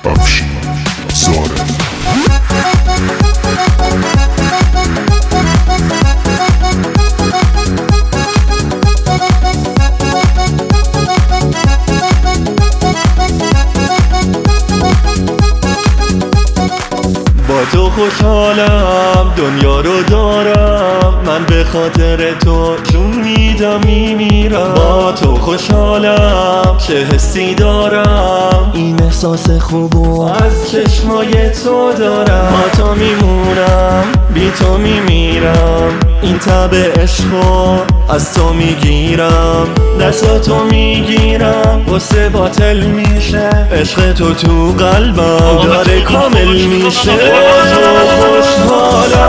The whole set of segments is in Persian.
افشین زاره. با تو خوشحالم، دنیا رو دارم، من به خاطر تو جون میدم میمیرم. با تو خوشحالم، چه حسی دارم، این احساس خوبو از چشمای تو دارم. با تو میمونم، بی تو میمیرم، این تب عشقو از تو میگیرم، دستاتو میگیرم، غصه باطل میشه، عشق تو قلبم داره کامل میشه. با تو خوشحالم،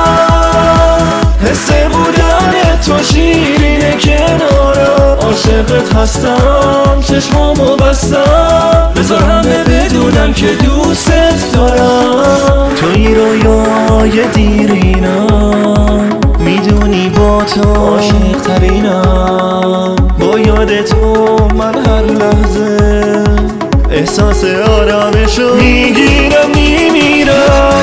حس بودن تو شیرینه کنارم، عاشقت هستم، چشمامو بستم، بذار همه بدونم که دوست دارم. توی رویای دیرینم، میدونی با تو عاشق ترینم، با یاد تو من هر لحظه احساس آرامشو میگیرم میمیرم.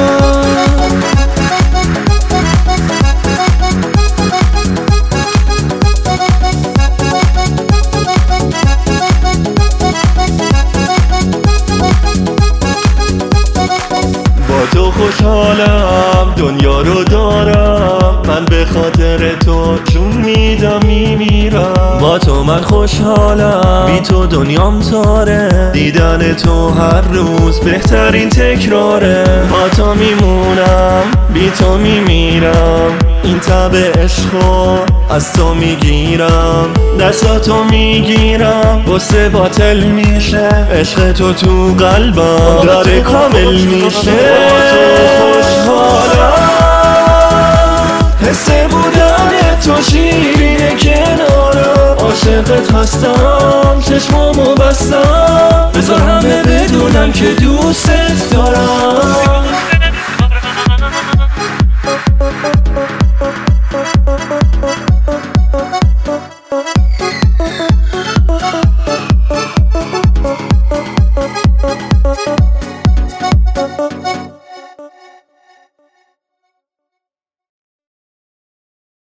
با تو خوشحالم، دنیا رو دارم، من به خاطر تو جون میدم میمیرم. با تو من خوشحالم، بی تو دنیام تاره، دیدن تو هر روز بهترین تکراره. با تو میمونم، بی تو میمیرم، این تب عشقو از تو میگیرم، دستاتو میگیرم، غصه باطل میشه، عشق تو قلبم داره کامل میشه. با تو خوشحالم، حس بودن تو شیرینه کنارم، عاشقت هستم، چشمامو بستم، بذار همه بدونم که دوست دارم.